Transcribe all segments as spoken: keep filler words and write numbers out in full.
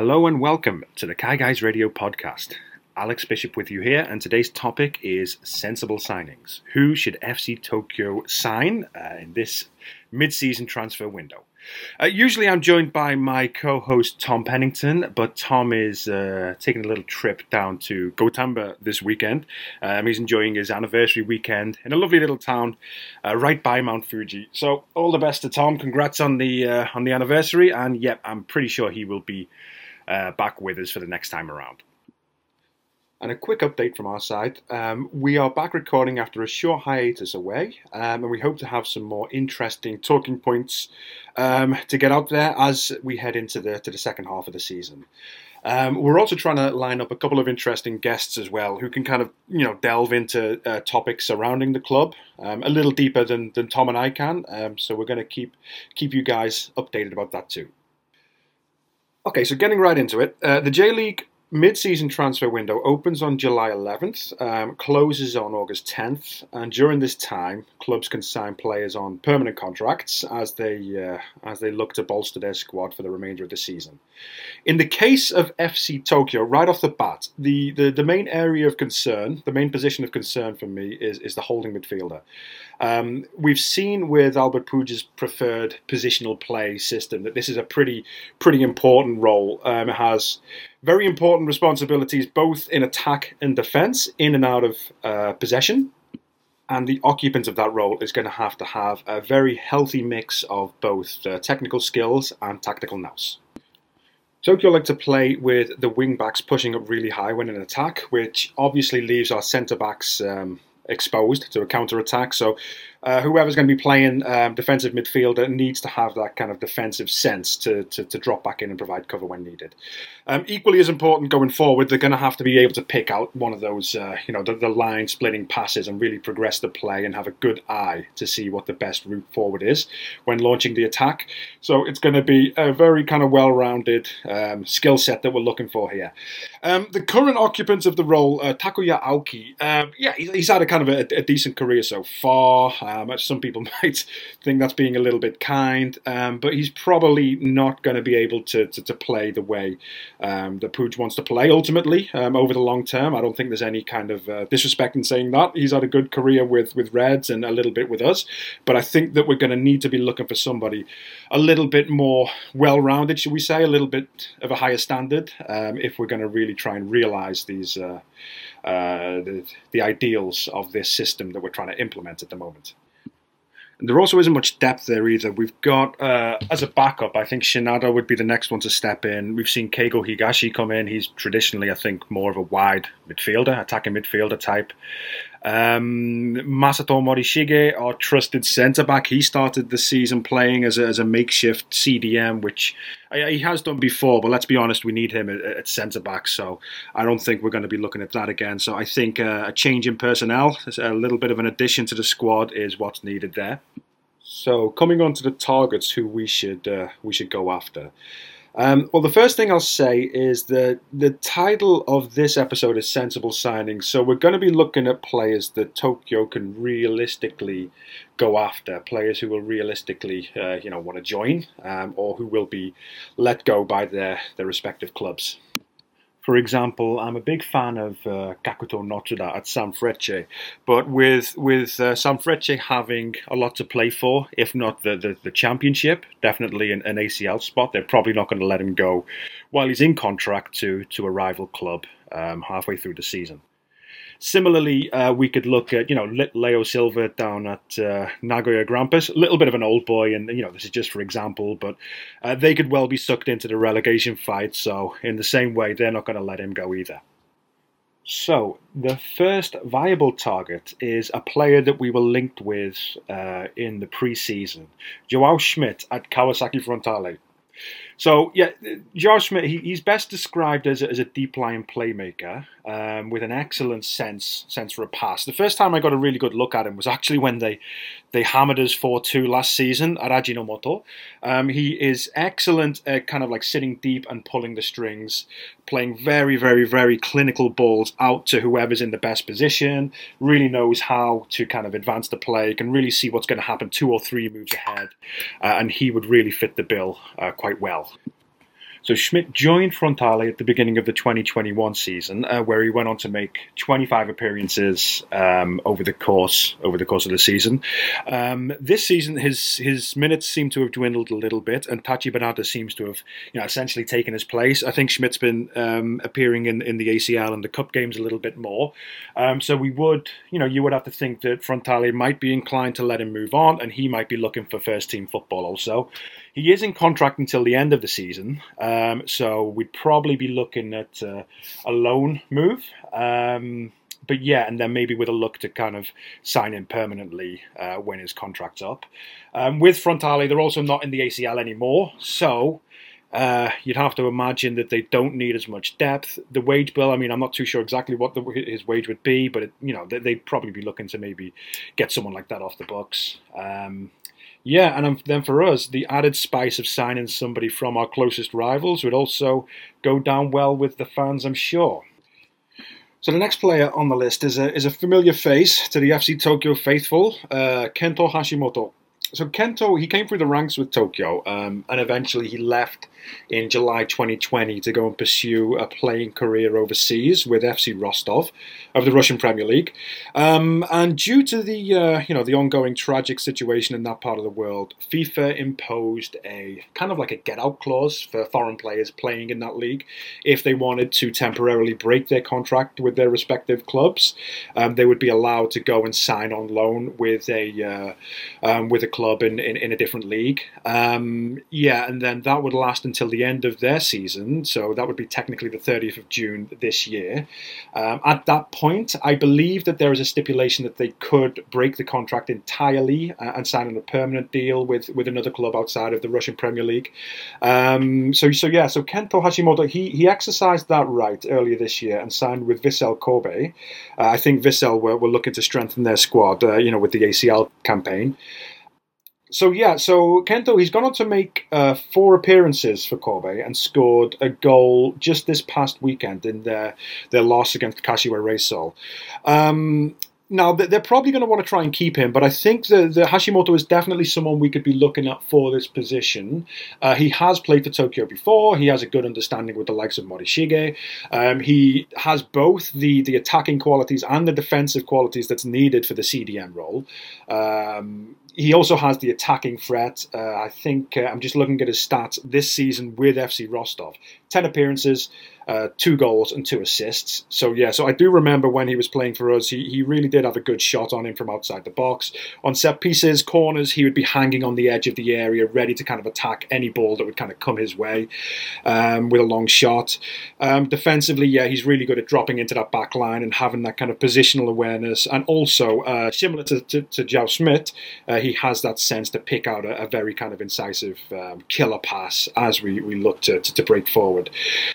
Hello and welcome to the Kai Guys Radio podcast. Alex Bishop with you here, and today's topic is sensible signings. Who should F C Tokyo sign uh, in this mid-season transfer window? Uh, usually I'm joined by my co-host Tom Pennington, but Tom is uh, taking a little trip down to Gotamba this weekend. Um, he's enjoying his anniversary weekend in a lovely little town uh, right by Mount Fuji. So all the best to Tom. Congrats on the uh, on the anniversary, and yep, I'm pretty sure he will be uh, back with us for the next time around. And a quick update from our side. Um, we are back recording after a short hiatus away, um, and we hope to have some more interesting talking points um, to get out there as we head into the to the second half of the season. Um, we're also trying to line up a couple of interesting guests as well, who can kind of you know delve into uh, topics surrounding the club um, a little deeper than than Tom and I can. Um, so we're going to keep keep you guys updated about that too. Okay, so getting right into it, uh, the J-League mid-season transfer window opens on July eleventh, um, closes on August tenth, and during this time, clubs can sign players on permanent contracts as they uh, as they look to bolster their squad for the remainder of the season. In the case of F C Tokyo, right off the bat, the, the, the main area of concern, the main position of concern for me is, is the holding midfielder. Um, we've seen with Albert Puig's preferred positional play system that this is a pretty pretty important role. Um, it has very important responsibilities both in attack and defence, in and out of uh, possession. And the occupant of that role is going to have to have a very healthy mix of both uh, technical skills and tactical nous. Tokyo like to play with the wing-backs pushing up really high when in attack, which obviously leaves our centre-backs um, exposed to a counter-attack. So uh, whoever's going to be playing um, defensive midfielder needs to have that kind of defensive sense to, to, to drop back in and provide cover when needed. Um, equally as important going forward, they're going to have to be able to pick out one of those, uh, you know, the, the line-splitting passes and really progress the play and have a good eye to see what the best route forward is when launching the attack. So it's going to be a very kind of well-rounded um, skill set that we're looking for here. Um, the current occupants of the role, uh, Takuya Aoki, um, yeah, he's, he's had a kind of a, a decent career so far. Um, some people might think that's being a little bit kind, um, but he's probably not going to be able to, to, to play the way um, that Puig wants to play ultimately um, over the long term. I don't think there's any kind of uh, disrespect in saying that. He's had a good career with, with Reds and a little bit with us, but I think that we're going to need to be looking for somebody a little bit more well-rounded, should we say, a little bit of a higher standard um, if we're going to really try and realise these uh, uh, the, the ideals of this system that we're trying to implement at the moment. And there also isn't much depth there either. We've got, uh, as a backup, I think Shinada would be the next one to step in. We've seen Keigo Higashi come in. He's traditionally, I think, more of a wide midfielder, attacking midfielder type. Um, Masato Morishige, our trusted centre-back, he started the season playing as a, as a makeshift C D M, which he has done before, but let's be honest, we need him at, at centre-back, so I don't think we're going to be looking at that again. So I think uh, a change in personnel, a little bit of an addition to the squad is what's needed there. So coming on to the targets who we should uh, we should go after. Um, well, the first thing I'll say is that the title of this episode is Sensible Signings, so we're going to be looking at players that Tokyo can realistically go after, players who will realistically, uh, you know, want to join, um, or who will be let go by their, their respective clubs. For example, I'm a big fan of uh, Kakuto Notsuda at Sanfrecce, but with with uh, Sanfrecce having a lot to play for, if not the, the, the championship, definitely an, an A C L spot, they're probably not going to let him go while he's in contract to, to a rival club um, halfway through the season. Similarly, uh, we could look at, you know, Leo Silva down at uh, Nagoya Grampus, a little bit of an old boy, and, you know, this is just for example, but uh, they could well be sucked into the relegation fight, so in the same way, they're not going to let him go either. So, the first viable target is a player that we were linked with uh, in the pre-season, Joao Schmidt at Kawasaki Frontale. So, yeah, Joao Schmidt, he, he's best described as a, as a deep-line playmaker um, with an excellent sense sense for a pass. The first time I got a really good look at him was actually when they, they hammered us four two last season at Ajinomoto. Um, he is excellent at kind of like sitting deep and pulling the strings, playing very, very, very clinical balls out to whoever's in the best position, really knows how to kind of advance the play, can really see what's going to happen two or three moves ahead, uh, and he would really fit the bill uh, quite well. So Schmidt joined Frontale at the beginning of the twenty twenty-one season, uh, where he went on to make twenty-five appearances um, over the course over the course of the season. Um, this season, his his minutes seem to have dwindled a little bit, and Tachi Banata seems to have, you know, essentially taken his place. I think Schmidt's been um, appearing in, in the A C L and the Cup games a little bit more. Um, so we would, you know, you would have to think that Frontale might be inclined to let him move on, and he might be looking for first team football also. He is in contract until the end of the season, um, so we'd probably be looking at uh, a loan move. Um, but yeah, and then maybe with a look to kind of sign him permanently uh, when his contract's up. Um, with Frontale, they're also not in the A C L anymore, so uh, you'd have to imagine that they don't need as much depth. The wage bill, I mean, I'm not too sure exactly what the, his wage would be, but it, you know, they'd probably be looking to maybe get someone like that off the books. Um, Yeah, and then for us, the added spice of signing somebody from our closest rivals would also go down well with the fans, I'm sure. So the next player on the list is a is a familiar face to the F C Tokyo faithful, uh, Kento Hashimoto. So Kento, he came through the ranks with Tokyo, um, and eventually he left in July twenty twenty to go and pursue a playing career overseas with F C Rostov of the Russian Premier League. Um, and due to the uh, you know the ongoing tragic situation in that part of the world, FIFA imposed a kind of like a get-out clause for foreign players playing in that league. If they wanted to temporarily break their contract with their respective clubs, um, they would be allowed to go and sign on loan with a uh, um, with a club in, in, in a different league. Um, yeah, and then that would last until the end of their season, so that would be technically the thirtieth of June this year. Um, at that point, I believe that there is a stipulation that they could break the contract entirely uh, and sign on a permanent deal with, with another club outside of the Russian Premier League. Um, so, so yeah, so Kento Hashimoto, he, he exercised that right earlier this year and signed with Vissel Kobe. Uh, I think Vissel were, were looking to strengthen their squad, uh, you know, with the A C L campaign. So yeah, so Kento, he's gone on to make uh, four appearances for Kobe and scored a goal just this past weekend in their, their loss against Kashiwa Reysol. Um, now, they're probably going to want to try and keep him, but I think that the Hashimoto is definitely someone we could be looking at for this position. Uh, he has played for Tokyo before. He has a good understanding with the likes of Morishige. Um, he has both the, the attacking qualities and the defensive qualities that's needed for the C D M role. Um, He also has the attacking threat. Uh, I think uh, I'm just looking at his stats this season with F C Rostov. ten appearances, uh, two goals and two assists. So yeah, so I do remember when he was playing for us, he, he really did have a good shot on him from outside the box. On set pieces, corners, he would be hanging on the edge of the area, ready to kind of attack any ball that would kind of come his way um, with a long shot. Um, defensively, yeah, he's really good at dropping into that back line and having that kind of positional awareness. And also, uh, similar to, to, to Joe Schmidt, uh, he has that sense to pick out a, a very kind of incisive um, killer pass as we, we look to, to, to break forward.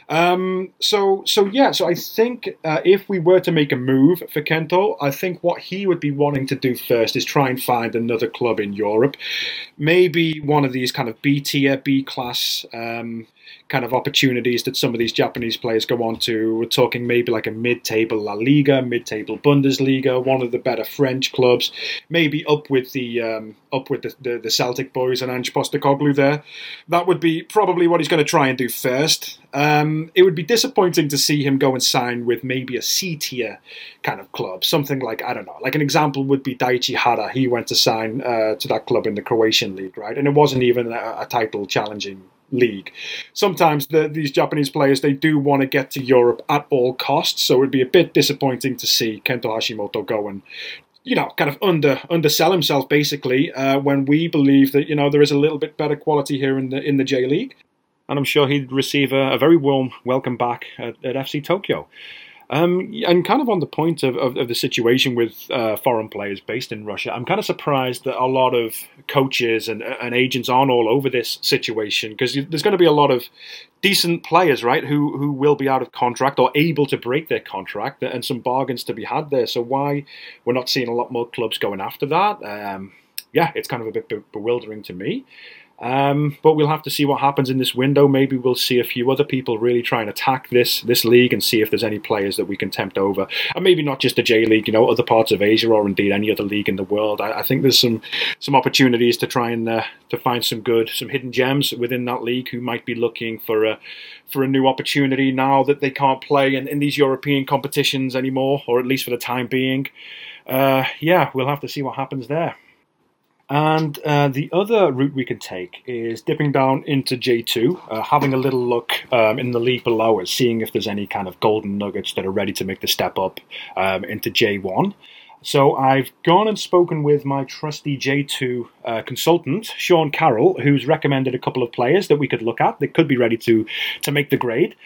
Um, so, so yeah, so I think uh, if we were to make a move for Kento, I think what he would be wanting to do first is try and find another club in Europe. Maybe one of these kind of B-tier, B-class um, kind of opportunities that some of these Japanese players go on to. We're talking maybe like a mid-table La Liga, mid-table Bundesliga, one of the better French clubs, maybe up with the um, up with the, the, the Celtic boys and Ange Postecoglou there. That would be probably what he's going to try and do first. Um, it would be disappointing to see him go and sign with maybe a C-tier kind of club, something like, I don't know, like an example would be Daichi Hara. He went to sign uh, to that club in the Croatian league, right? And it wasn't even a, a title challenging league. Sometimes the, these Japanese players, they do want to get to Europe at all costs, so it would be a bit disappointing to see Kento Hashimoto go and, you know, kind of under undersell himself basically uh, when we believe that, you know, there is a little bit better quality here in the in the J League. And I'm sure he'd receive a, a very warm welcome back at, at F C Tokyo. Um, and kind of on the point of, of, of the situation with uh, foreign players based in Russia, I'm kind of surprised that a lot of coaches and, and agents aren't all over this situation, because there's going to be a lot of decent players, right, who, who will be out of contract or able to break their contract, and some bargains to be had there. So why we're not seeing a lot more clubs going after that? Um, yeah, it's kind of a bit be- bewildering to me. Um, but we'll have to see what happens in this window. Maybe we'll see a few other people really try and attack this this league and see if there's any players that we can tempt over. And maybe not just the J League, you know, other parts of Asia or indeed any other league in the world. I, I think there's some some opportunities to try and uh, to find some good, some hidden gems within that league who might be looking for a for a new opportunity now that they can't play in, in these European competitions anymore, or at least for the time being. Uh, yeah, we'll have to see what happens there. And uh, the other route we could take is dipping down into J two, uh, having a little look um, in the league below us, seeing if there's any kind of golden nuggets that are ready to make the step up um, into J one. So I've gone and spoken with my trusty J two uh, consultant, Sean Carroll, who's recommended a couple of players that we could look at that could be ready to, to make the grade.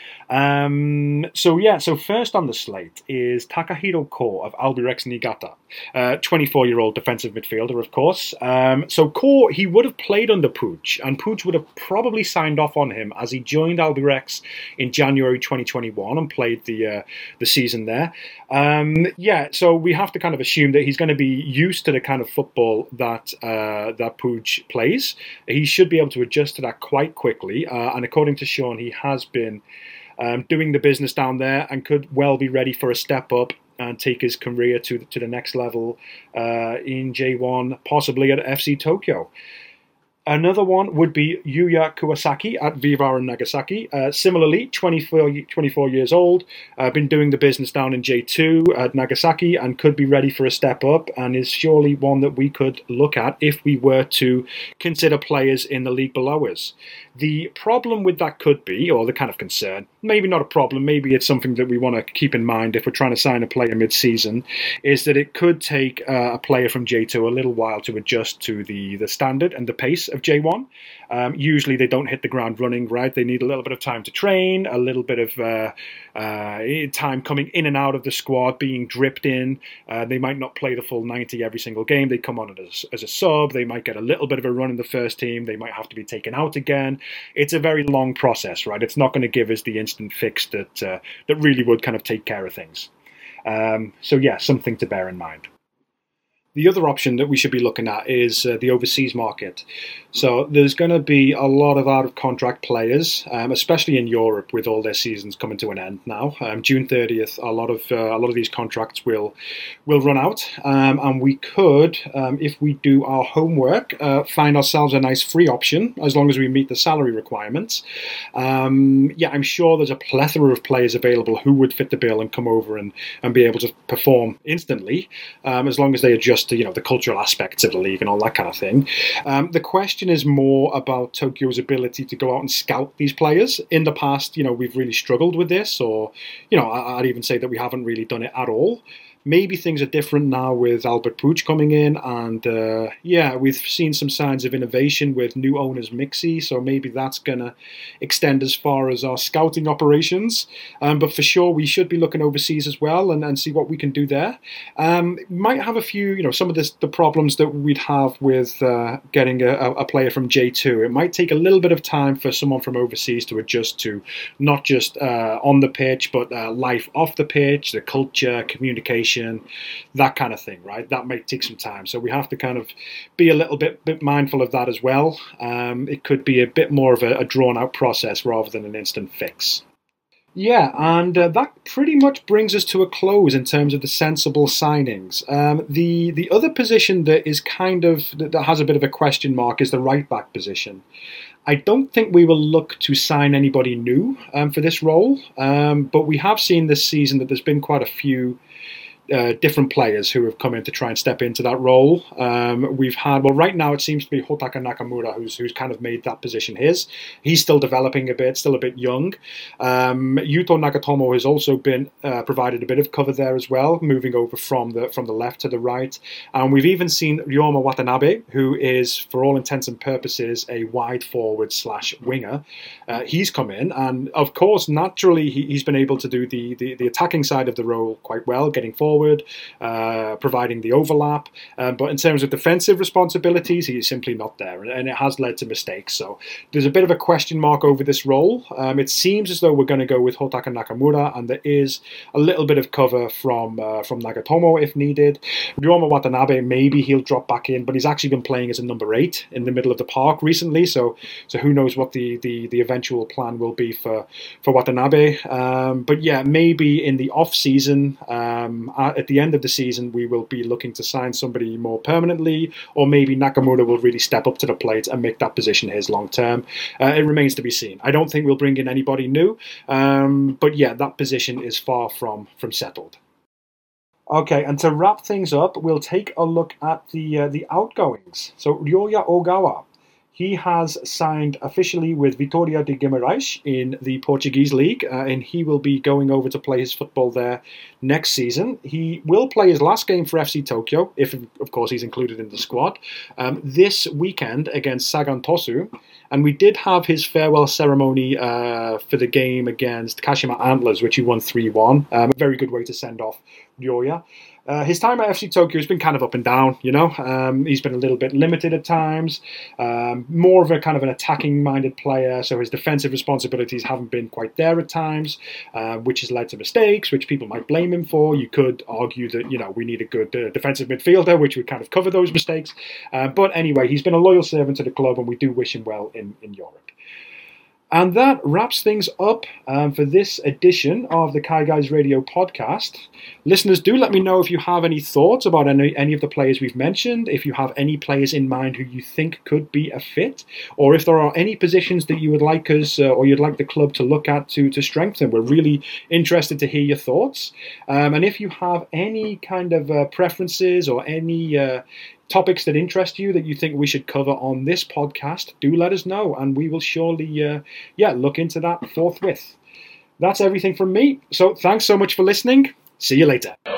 Um, so yeah, so first on the slate is Takahiro Ko of Albirex Niigata, uh, twenty-four-year-old defensive midfielder, of course. Um, so Ko, he would have played under Puig, and Puig would have probably signed off on him as he joined Albirex in January twenty twenty-one and played the uh, the season there. Um, yeah, so we have to kind of assume that he's going to be used to the kind of football that uh, that Puig plays. He should be able to adjust to that quite quickly, uh, and according to Sean, he has been um, doing the business down there and could well be ready for a step up and take his career to to the next level uh, in J one, possibly at F C Tokyo. Another one would be Yuya Kuwasaki at Viva and Nagasaki. Uh, similarly, twenty-four, twenty-four years old, uh, been doing the business down in J two at Nagasaki and could be ready for a step up, and is surely one that we could look at if we were to consider players in the league below us. The problem with that could be, or the kind of concern, maybe not a problem, maybe it's something that we want to keep in mind if we're trying to sign a player mid-season, is that it could take uh, a player from J two a little while to adjust to the, the standard and the pace of J one. Um, usually they don't hit the ground running, right? They need a little bit of time to train, a little bit of uh, uh, time coming in and out of the squad, being dripped in. Uh, they might not play the full ninety every single game. They come on as, as a sub. They might get a little bit of a run in the first team. They might have to be taken out again. It's a very long process, right? It's not going to give us the instant fix that uh, that really would kind of take care of things. Um, so yeah, something to bear in mind. The other option that we should be looking at is uh, the overseas market. So there's going to be a lot of out-of-contract players, um, especially in Europe, with all their seasons coming to an end now. Um, June thirtieth, a lot of uh, a lot of these contracts will will run out, um, and we could, um, if we do our homework, uh, find ourselves a nice free option as long as we meet the salary requirements. Um, yeah, I'm sure there's a plethora of players available who would fit the bill and come over and, and be able to perform instantly, um, as long as they adjust to, you know, the cultural aspects of the league and all that kind of thing. Um, the question is more about Tokyo's ability to go out and scout these players. In the past, you know, we've really struggled with this, or, you know, I'd even say that we haven't really done it at all. Maybe things are different now with Albert Puig coming in, and uh, yeah, we've seen some signs of innovation with new owners Mixi, so maybe that's going to extend as far as our scouting operations. Um, but for sure, we should be looking overseas as well and, and see what we can do there. Um, might have a few, you know, some of this, the problems that we'd have with uh, getting a, a player from J two. It might take a little bit of time for someone from overseas to adjust to not just uh, on the pitch, but uh, life off the pitch, the culture, communication, that kind of thing, right? That might take some time. So we have to kind of be a little bit, bit mindful of that as well. Um, it could be a bit more of a, a drawn-out process rather than an instant fix. Yeah, and uh, that pretty much brings us to a close in terms of the sensible signings. Um, the the other position that is kind of, that has a bit of a question mark is the right-back position. I don't think we will look to sign anybody new um, for this role, um, but we have seen this season that there's been quite a few Uh, different players who have come in to try and step into that role. Um, we've had, well, right now it seems to be Hotaka Nakamura who's who's kind of made that position his. He's still developing a bit, still a bit young. Um, Yuto Nagatomo has also been uh, provided a bit of cover there as well, moving over from the from the left to the right. And we've even seen Ryoma Watanabe, who is, for all intents and purposes, a wide forward slash winger. Uh, he's come in, and of course, naturally, he, he's been able to do the, the the attacking side of the role quite well, getting forward forward, uh, providing the overlap. Um, but in terms of defensive responsibilities, he is simply not there, and it has led to mistakes. So there's a bit of a question mark over this role. Um, it seems as though we're going to go with Hotaka Nakamura, and there is a little bit of cover from uh, from Nagatomo if needed. Ryoma Watanabe, maybe he'll drop back in, but he's actually been playing as a number eight in the middle of the park recently, so so who knows what the, the, the eventual plan will be for, for Watanabe. Um, but yeah, maybe in the off-season, um, at the end of the season, we will be looking to sign somebody more permanently, or maybe Nakamura will really step up to the plate and make that position his long-term. Uh, it remains to be seen. I don't think we'll bring in anybody new, um, but yeah, that position is far from, from settled. Okay, and to wrap things up, we'll take a look at the uh, the outgoings. So Ryoya Ogawa, he has signed officially with Vitória de Guimarães in the Portuguese league, uh, and he will be going over to play his football there next season. He will play his last game for F C Tokyo, if of course he's included in the squad, um, this weekend against Sagan Tosu. And we did have his farewell ceremony uh, for the game against Kashima Antlers, which he won three one. Um, a very good way to send off Ryoya. Uh, his time at F C Tokyo has been kind of up and down, you know. Um, he's been a little bit limited at times, um, more of a kind of an attacking-minded player, so his defensive responsibilities haven't been quite there at times, uh, which has led to mistakes, which people might blame him for. You could argue that, you know, we need a good uh, defensive midfielder, which would kind of cover those mistakes. Uh, but anyway, he's been a loyal servant to the club, and we do wish him well in, in Europe. And that wraps things up um, for this edition of the Kai Guys Radio podcast. Listeners, do let me know if you have any thoughts about any, any of the players we've mentioned, if you have any players in mind who you think could be a fit, or if there are any positions that you would like us uh, or you'd like the club to look at to, to strengthen. We're really interested to hear your thoughts. Um, and if you have any kind of uh, preferences or any uh, topics that interest you that you think we should cover on this podcast, do let us know, and we will surely uh, yeah look into that forthwith. That's everything from me, so thanks so much for listening. See you later.